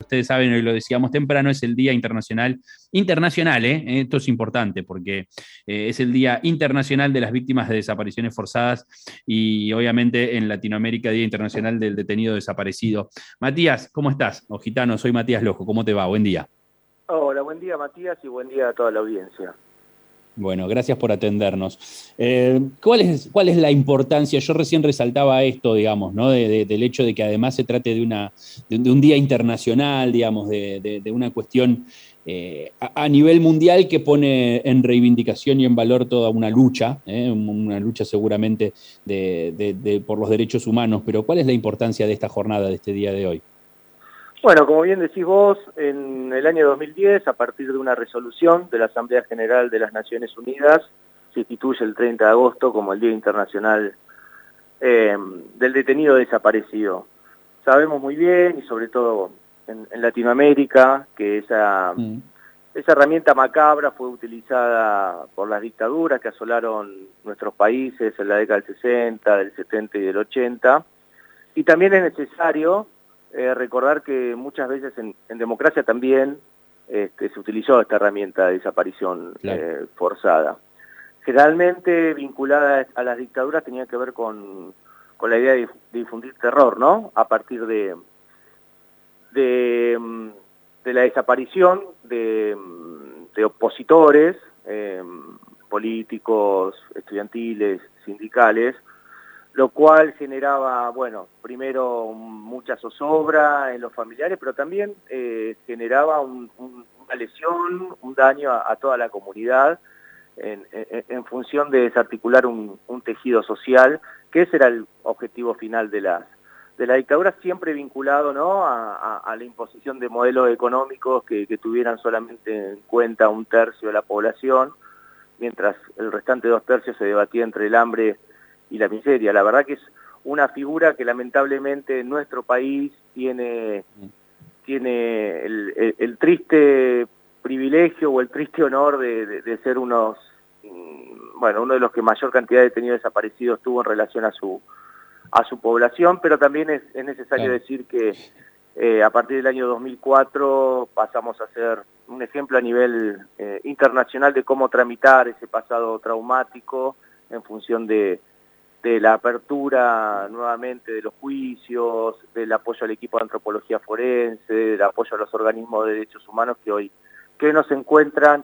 ustedes saben, hoy lo decíamos temprano, es el Día Internacional, esto es importante porque es el Día Internacional de las Víctimas de Desapariciones Forzadas y obviamente en Latinoamérica Día Internacional del Detenido Desaparecido. Matías, ¿cómo estás? O Gitano, soy Matías Lojo, ¿cómo te va? Buen día. Hola, buen día Matías y buen día a toda la audiencia. Bueno, gracias por atendernos. ¿Cuál es la importancia? Yo recién resaltaba esto, digamos, ¿no? Del hecho de que además se trate de un día internacional, digamos, de una cuestión a nivel mundial que pone en reivindicación y en valor toda una lucha seguramente por los derechos humanos. Pero ¿cuál es la importancia de esta jornada, de este día de hoy? Bueno, como bien decís vos, en el año 2010, a partir de una resolución de la Asamblea General de las Naciones Unidas, se instituye el 30 de agosto como el Día Internacional del Detenido Desaparecido. Sabemos muy bien, y sobre todo en Latinoamérica, que esa herramienta macabra fue utilizada por las dictaduras que asolaron nuestros países en la década del 60, del 70 y del 80, y también es necesario recordar que muchas veces en democracia también se utilizó esta herramienta de desaparición Claro. forzada. Generalmente vinculada a las dictaduras tenía que ver con la idea de difundir terror, ¿no? A partir de, de la desaparición de opositores políticos, estudiantiles, sindicales, lo cual generaba, bueno, primero mucha zozobra en los familiares, pero también generaba una lesión, un daño a toda la comunidad en función de desarticular un tejido social, que ese era el objetivo final de la dictadura, siempre vinculado, ¿no?, a la imposición de modelos económicos que tuvieran solamente en cuenta un tercio de la población, mientras el restante 2 tercios se debatía entre el hambre y la miseria. La verdad que es una figura que lamentablemente en nuestro país tiene el triste privilegio o el triste honor de ser uno de los que mayor cantidad de detenidos desaparecidos tuvo en relación a su población, pero también es necesario Claro. decir que a partir del año 2004 pasamos a ser un ejemplo a nivel internacional de cómo tramitar ese pasado traumático en función de la apertura nuevamente de los juicios, del apoyo al equipo de antropología forense, del apoyo a los organismos de derechos humanos que hoy nos se encuentran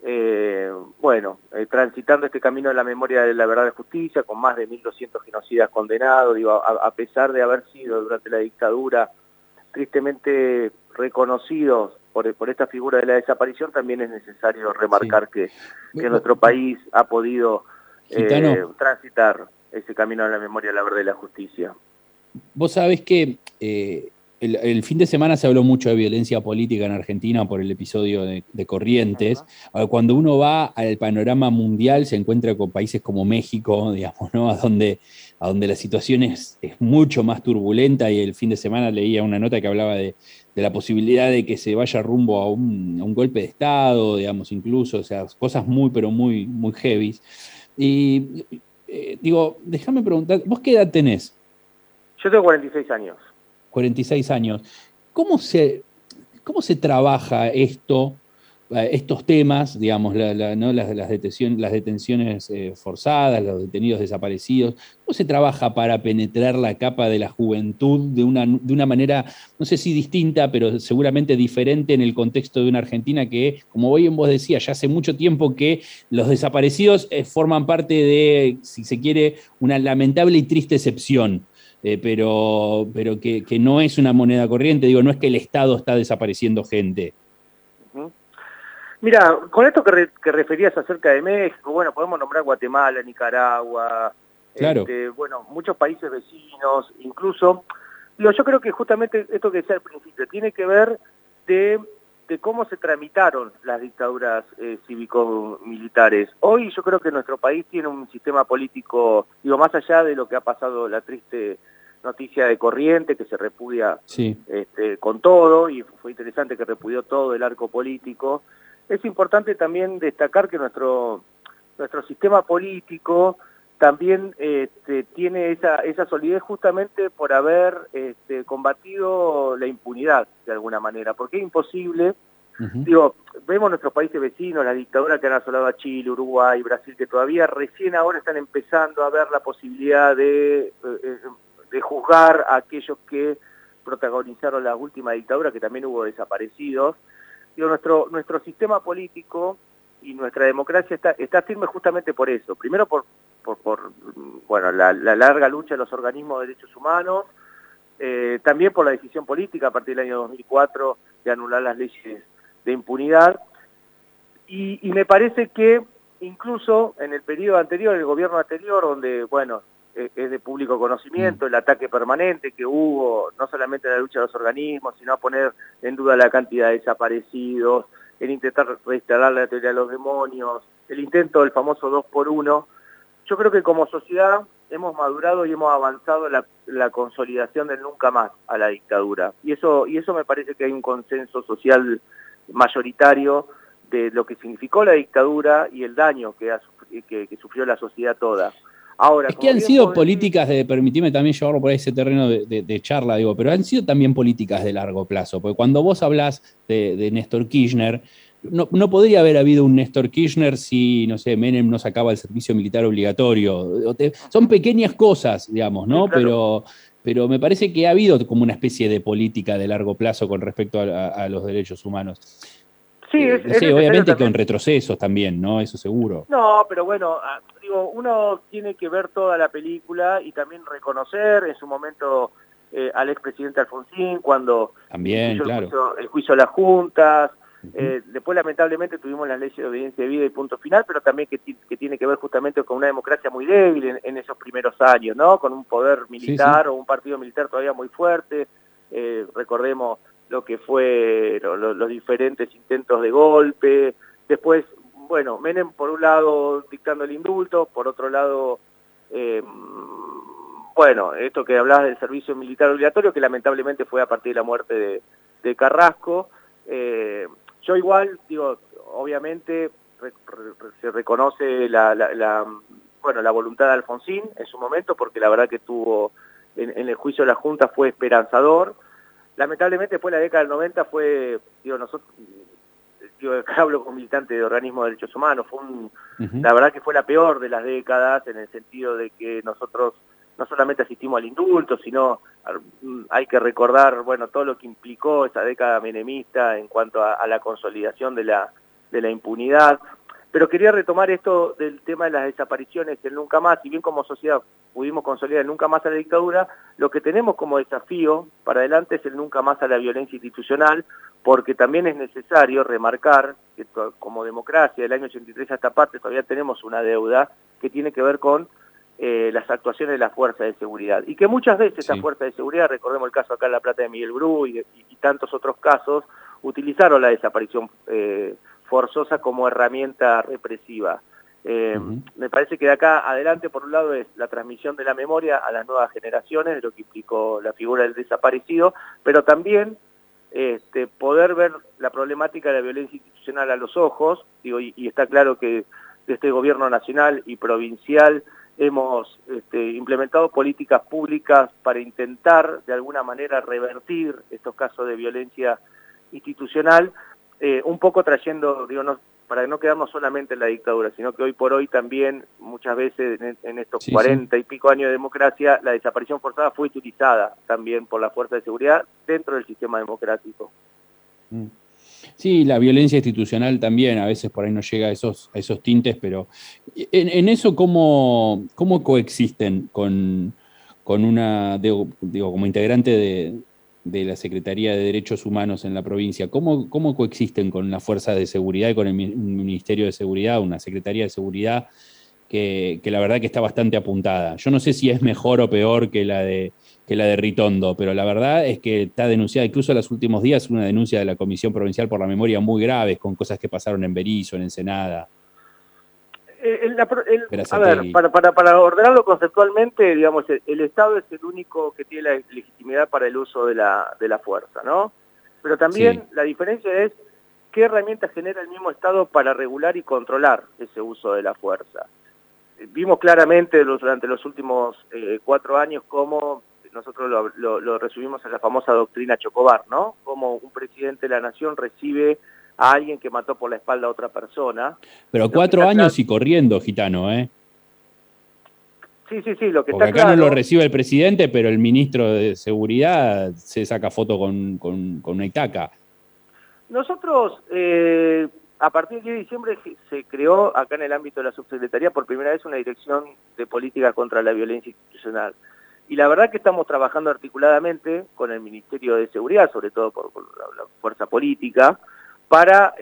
transitando este camino de la memoria de la verdad y justicia, con más de 1.200 genocidas condenados, a pesar de haber sido durante la dictadura tristemente reconocidos por esta figura de la desaparición, también es necesario Sí. remarcar que nuestro país ha podido Gitano, transitar ese camino de la memoria, la verdad y la justicia. vos sabés que el fin de semana se habló mucho de violencia política en Argentina por el episodio de Corrientes. Ajá. Ahora, cuando uno va al panorama mundial se encuentra con países como México, digamos, ¿no? A donde la situación es mucho más turbulenta, y el fin de semana leía una nota que hablaba de la posibilidad de que se vaya rumbo a un golpe de Estado, digamos, incluso, o sea, cosas muy, pero muy, muy heavy. Y digo, déjame preguntar, ¿vos qué edad tenés? Yo tengo 46 años. 46 años. ¿Cómo se, cómo se trabaja estos temas, digamos, ¿no? Las detenciones forzadas, los detenidos desaparecidos? ¿Cómo se trabaja para penetrar la capa de la juventud de una manera, no sé si distinta, pero seguramente diferente en el contexto de una Argentina que, como bien vos decías, ya hace mucho tiempo que los desaparecidos forman parte de, si se quiere, una lamentable y triste excepción? Pero que no es una moneda corriente, digo, no es que el Estado está desapareciendo gente. Ujú. Mira, con esto que referías acerca de México, bueno, podemos nombrar Guatemala, Nicaragua, Claro. muchos países vecinos, incluso, yo creo que justamente esto que decía al principio, tiene que ver de cómo se tramitaron las dictaduras cívico-militares. Hoy yo creo que nuestro país tiene un sistema político, más allá de lo que ha pasado, la triste noticia de Corrientes, que se repudia Sí. con todo, y fue interesante que repudió todo el arco político. Es importante también destacar que nuestro sistema político también tiene esa solidez justamente por haber combatido la impunidad de alguna manera, porque es imposible. Digo, vemos nuestros países vecinos, la dictadura que han asolado a Chile, Uruguay, Brasil, que todavía recién ahora están empezando a ver la posibilidad de juzgar a aquellos que protagonizaron la última dictadura, que también hubo desaparecidos. Digo, nuestro sistema político y nuestra democracia está firme justamente por eso. Primero por bueno, la larga lucha de los organismos de derechos humanos, también por la decisión política a partir del año 2004 de anular las leyes de impunidad, y me parece que incluso en el periodo anterior, el gobierno anterior, donde, bueno, es de público conocimiento el ataque permanente que hubo, no solamente en la lucha de los organismos, sino a poner en duda la cantidad de desaparecidos, el intentar reinstalar la teoría de los demonios, el intento del famoso 2x1, yo creo que como sociedad hemos madurado y hemos avanzado en la consolidación del nunca más a la dictadura, y eso me parece que hay un consenso social mayoritario de lo que significó la dictadura y el daño que sufrió la sociedad toda. Ahora, es que han sido políticas permitime también llevarlo por ese terreno de charla, digo, pero han sido también políticas de largo plazo, porque cuando vos hablás de Néstor Kirchner, no podría haber habido un Néstor Kirchner si, no sé, Menem no sacaba el servicio militar obligatorio. Son pequeñas cosas, digamos, ¿no? Sí, claro. Pero me parece que ha habido como una especie de política de largo plazo con respecto a los derechos humanos. Sí, sí, obviamente con retrocesos también, ¿no? Eso seguro. No, pero bueno, digo, uno tiene que ver toda la película y también reconocer en su momento al expresidente Alfonsín cuando también, claro. el juicio a las juntas. Después lamentablemente tuvimos las leyes de obediencia de vida y punto final, pero también que tiene que ver justamente con una democracia muy débil en esos primeros años, ¿no? Con un poder militar, sí. O un partido militar todavía muy fuerte. Recordemos lo que fue los diferentes intentos de golpe. Después, bueno, Menem por un lado dictando el indulto, por otro lado, bueno, esto que hablabas del servicio militar obligatorio, que lamentablemente fue a partir de la muerte de Carrasco. Yo igual, digo, obviamente se reconoce la voluntad de Alfonsín en su momento, porque la verdad que tuvo, en el juicio de la Junta fue esperanzador. Lamentablemente después de la década del 90 fue, digo, hablo con militantes de organismos de derechos humanos, la verdad que fue la peor de las décadas, en el sentido de que nosotros no solamente asistimos al indulto, sino hay que recordar, bueno, todo lo que implicó esa década menemista en cuanto a la consolidación de la impunidad. Pero quería retomar esto del tema de las desapariciones, el nunca más. Si bien como sociedad pudimos consolidar el nunca más a la dictadura, lo que tenemos como desafío para adelante es el nunca más a la violencia institucional, porque también es necesario remarcar que como democracia del año 83 a esta parte todavía tenemos una deuda que tiene que ver con las actuaciones de las fuerzas de seguridad. Y que muchas veces sí. Esas fuerzas de seguridad, recordemos el caso acá en La Plata de Miguel Bru y tantos otros casos, utilizaron la desaparición forzosa como herramienta represiva. Me parece que de acá adelante, por un lado, es la transmisión de la memoria a las nuevas generaciones, de lo que implicó la figura del desaparecido, pero también poder ver la problemática de la violencia institucional a los ojos, digo, y está claro que de este gobierno nacional y provincial hemos implementado políticas públicas para intentar de alguna manera revertir estos casos de violencia institucional, un poco trayendo, digo, para no quedarnos solamente en la dictadura, sino que hoy por hoy también, muchas veces en estos 40 y pico años de democracia, la desaparición forzada fue utilizada también por las fuerzas de seguridad dentro del sistema democrático. Sí, la violencia institucional también, a veces por ahí no llega a esos tintes, pero en eso, ¿cómo coexisten con una, digo, como integrante de la Secretaría de Derechos Humanos en la provincia, ¿cómo coexisten con las fuerzas de seguridad y con el Ministerio de Seguridad, una Secretaría de Seguridad que la verdad que está bastante apuntada? Yo no sé si es mejor o peor que la de Ritondo, pero la verdad es que está denunciada, incluso en los últimos días, una denuncia de la Comisión Provincial por la Memoria muy graves, con cosas que pasaron en Berisso, en Ensenada. A ver, para ordenarlo conceptualmente, digamos, el Estado es el único que tiene la legitimidad para el uso de la fuerza, ¿no? Pero también la diferencia es qué herramientas genera el mismo Estado para regular y controlar ese uso de la fuerza. vimos claramente durante los últimos 4 años cómo nosotros lo resumimos en la famosa doctrina Chocobar, ¿no? Cómo un presidente de la nación recibe a alguien que mató por la espalda a otra persona. Pero 4 años y corriendo, Gitano, ¿eh? Sí, sí, sí, lo que Porque está acá claro... no lo recibe el presidente, pero el ministro de Seguridad se saca foto con una itaca. Nosotros, a partir del 10 de diciembre, se creó acá en el ámbito de la subsecretaría por primera vez una dirección de política contra la violencia institucional. Y la verdad que estamos trabajando articuladamente con el Ministerio de Seguridad, sobre todo por la fuerza política, para,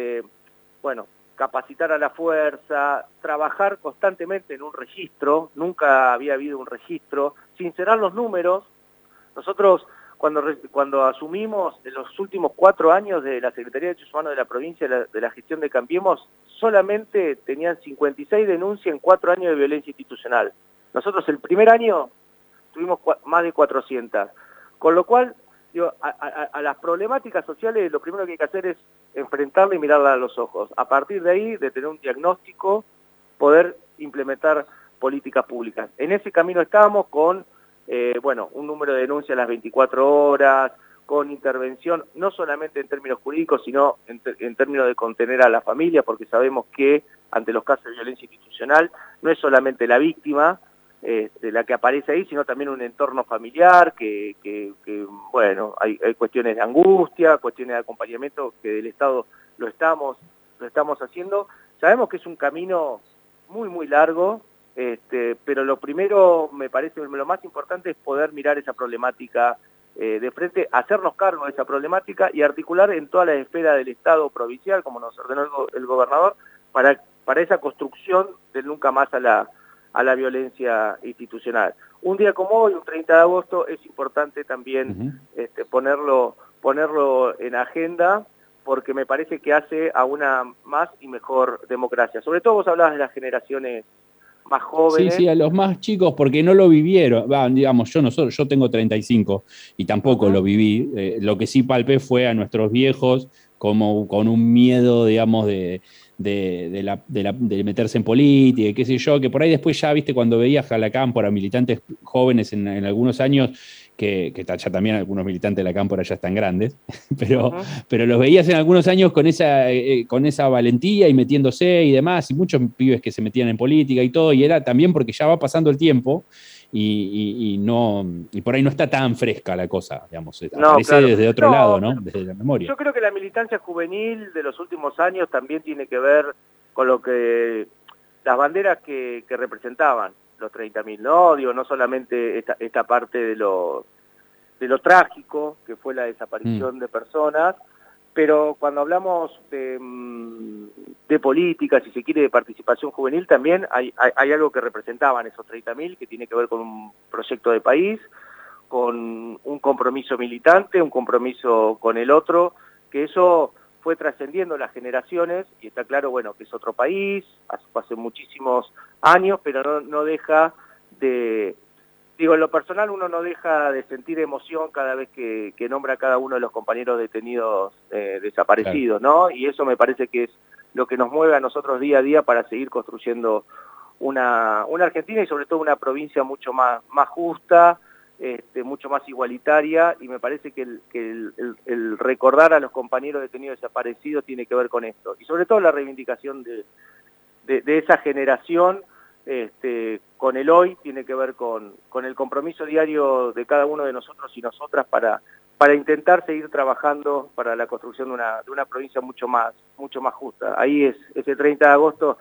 bueno, capacitar a la fuerza, trabajar constantemente en un registro. Nunca había habido un registro, sincerar los números. Nosotros, cuando asumimos en los últimos 4 años de la Secretaría de Derechos Humanos de la provincia de la gestión de Cambiemos, solamente tenían 56 denuncias en 4 años de violencia institucional. Nosotros el primer año tuvimos más de 400. Con lo cual, digo, a las problemáticas sociales lo primero que hay que hacer es enfrentarla y mirarla a los ojos. A partir de ahí, de tener un diagnóstico, poder implementar políticas públicas. En ese camino estamos con, bueno, un número de denuncias a las 24 horas, con intervención, no solamente en términos jurídicos, sino en términos de contener a la familia, porque sabemos que ante los casos de violencia institucional no es solamente la víctima, la que aparece ahí, sino también un entorno familiar, que bueno, hay cuestiones de angustia, cuestiones de acompañamiento que del Estado lo estamos haciendo. Sabemos que es un camino muy, muy largo, pero lo primero, me parece, lo más importante es poder mirar esa problemática de frente, hacernos cargo de esa problemática y articular en todas las esferas del Estado provincial, como nos ordenó el gobernador, para esa construcción del nunca más a la violencia institucional. Un día como hoy, un 30 de agosto, es importante también ponerlo en agenda, porque me parece que hace a una más y mejor democracia. Sobre todo vos hablabas de las generaciones más jóvenes. Sí, sí, a los más chicos, porque no lo vivieron. Digamos, yo tengo 35 y tampoco lo viví. Lo que sí palpé fue a nuestros viejos como con un miedo, digamos, de meterse en política y qué sé yo, que por ahí después ya, viste, cuando veías a la cámpora, militantes jóvenes en algunos años, que ya también algunos militantes de la cámpora ya están grandes, pero los veías en algunos años con esa valentía y metiéndose y demás, y muchos pibes que se metían en política y todo, y era también porque ya va pasando el tiempo y por ahí no está tan fresca la cosa, digamos, aparece claro, desde otro lado, ¿no? Desde la memoria. Yo creo que la militancia juvenil de los últimos años también tiene que ver con lo que las banderas que representaban los 30.000, ¿no? Digo, no solamente esta parte de lo trágico, que fue la desaparición de personas, pero cuando hablamos de política, si se quiere, de participación juvenil, también hay algo que representaban esos 30.000, que tiene que ver con un proyecto de país, con un compromiso militante, un compromiso con el otro, que eso fue trascendiendo las generaciones, y está claro, bueno, que es otro país, hace muchísimos años, pero no deja de... Digo, en lo personal uno no deja de sentir emoción cada vez que nombra a cada uno de los compañeros detenidos desaparecidos, claro, ¿no? Y eso me parece que es lo que nos mueve a nosotros día a día para seguir construyendo una Argentina y sobre todo una provincia mucho más justa, mucho más igualitaria, y me parece que el recordar a los compañeros detenidos desaparecidos tiene que ver con esto. Y sobre todo la reivindicación de esa generación con el hoy tiene que ver con el compromiso diario de cada uno de nosotros y nosotras para intentar seguir trabajando para la construcción de una provincia mucho más justa. Ahí es ese 30 de agosto,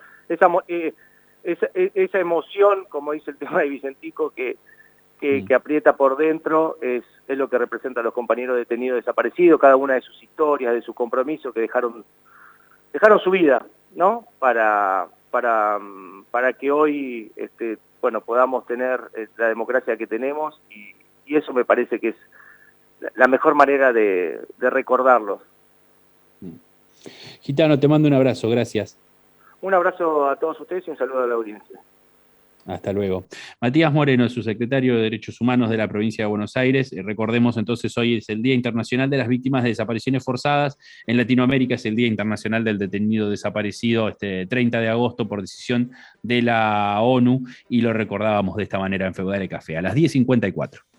esa emoción, como dice el tema de Vicentico, que aprieta por dentro, es lo que representa a los compañeros detenidos desaparecidos, cada una de sus historias, de su compromiso, que dejaron su vida, ¿no? Para que hoy bueno, podamos tener la democracia que tenemos, y eso me parece que es la mejor manera de recordarlos. Gitano, te mando un abrazo, gracias. Un abrazo a todos ustedes y un saludo a la audiencia. Hasta luego. Matías Moreno, subsecretario de Derechos Humanos de la provincia de Buenos Aires. Recordemos entonces, hoy es el Día Internacional de las Víctimas de Desapariciones Forzadas. En Latinoamérica es el Día Internacional del Detenido Desaparecido, este 30 de agosto, por decisión de la ONU, y lo recordábamos de esta manera en Feudal Café, a las 10:54.